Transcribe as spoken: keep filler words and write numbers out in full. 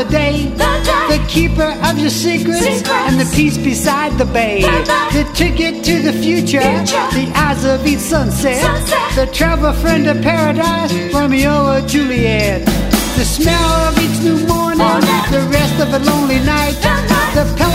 day, the keeper of your secrets, and the peace beside the bay, the ticket to the future, the eyes of each sunset, the travel friend of paradise, Romeo or Juliet, the smell of each new morning, the rest of a lonely night, the